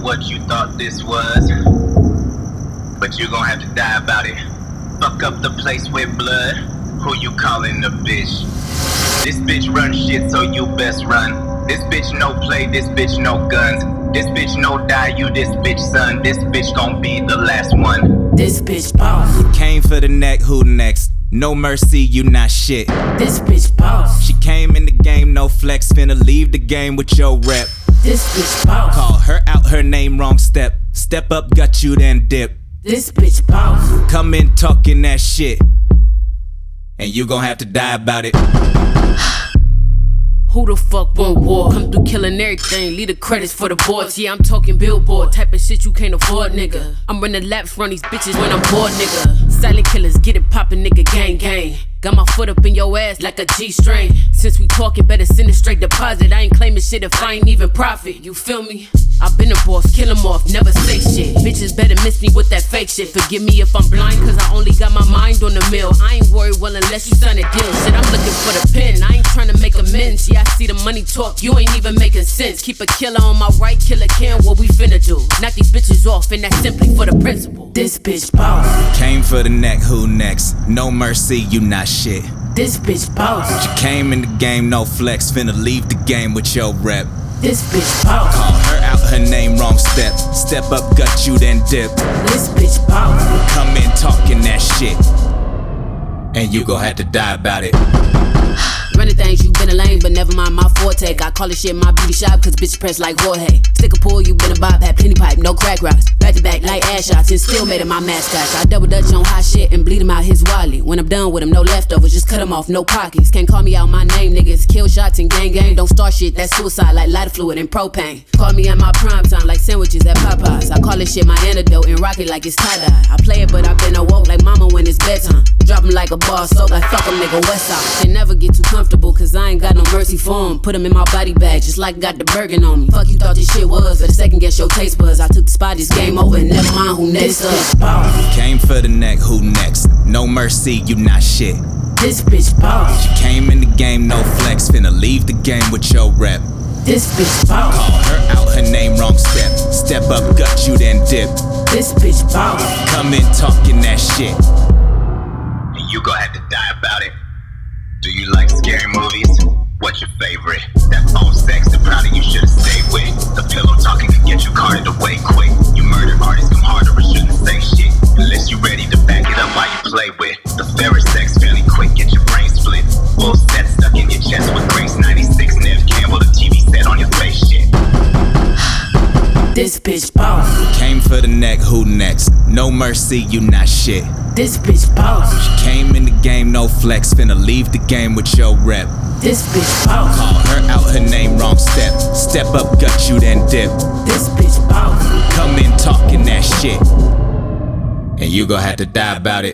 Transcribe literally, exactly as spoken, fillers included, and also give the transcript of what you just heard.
what you thought this was, but you gon' have to die about it. Fuck up the place with blood. Who you calling a bitch? This bitch run shit, so you best run. This bitch no play, this bitch no guns. This bitch no die, you this bitch son. This bitch gon' be the last one. This bitch boss. You came for the neck, who next? No mercy, you not shit. This bitch boss. She came in the game, no flex, finna leave the game with your rep. This bitch boss. Call her out, her name wrong step. Step up, got you then dip. This bitch boss. Come in talking that shit, and you gon' have to die about it. Who the fuck want war? Come through killing everything, leave the credits for the boards. Yeah, I'm talking billboard, type of shit you can't afford, nigga. I'm running laps, run these bitches when I'm bored, nigga. Silent killers, get it poppin', nigga, gang gang. Got my foot up in your ass like a G-string. Since we talking, better send a straight deposit. I ain't claiming shit if I ain't even profit, you feel me? I been a boss, kill 'em off, never say shit. Bitches better miss me with that fake shit. Forgive me if I'm blind, cause I only got my mind on the mill. I ain't worried, well, unless you sign a deal. Shit, I'm looking for the pen, I ain't tryna make amends. Yeah, I see the money talk, you ain't even making sense. Keep a killer on my right, killer can, what we finna do? Knock these bitches off, and that's simply for the principle. This bitch boss. Came for the neck, who next? No mercy, you not shit. This bitch boss. She came in the game, no flex, finna leave the game with your rep. This bitch boss. Call her out, her name wrong step. Step up, gut you then dip. This bitch boss. Come in talking that shit, and you gon' have to die about it. Running things, you been a lame, but never mind my forte. I call this shit my beauty shop, cause bitch press like Jorge. Stick a pool, you been a bob, had plenty pipe, no crack rocks. Back to back like ass shots, and still made it my mascot. I double dutch on hot shit and bleed him out his wallet. When I'm done with him, no leftovers, just cut him off, no pockets. Can't call me out my name, niggas. Kill shots and gang gang, don't start shit, that's suicide like lighter fluid and propane. Call me at my prime time like sandwiches at Popeyes. I call this shit my antidote and rock it like it's tie-dye. I play it, but I been awoke like mama when it's bedtime. Drop him like a bar soap, like fuck him, nigga, west side. They never get too comfortable, cause I ain't got no mercy for him. Put him in my body bag, just like got the Bergen on me. Fuck you thought this shit was, but a second guess your taste buds. I took the spot, this game over, and never mind who next up. Came for the neck, who next? No mercy, you not shit. This bitch boss. She came in the game, no flex, finna leave the game with your rep. This bitch boss. Call her out, her name wrong step. Step up, gut you then dip. This bitch boss. Come in talking that shit, And you gon' have to die about it. Do you like scary movies? What's your favorite? That phone sex, the probably you should've stayed with. The pillow talking can get you carted away quick. You murder artists come harder and shouldn't say shit unless you ready to back it up while you play with. The fairer sex fairly quick, get your brain split. Full set stuck in your chest with Grace ninety-six Nev Campbell, the T V set on your face shit. This bitch boss. came for the neck, who next? No mercy, you not shit. This bitch boss. She came in the game, no flex, finna leave the game with your rep. This bitch boss. Call her out, her name wrong step. Step up, gut you then dip. This bitch boss. Come in talking that shit, and you gon' have to die about it.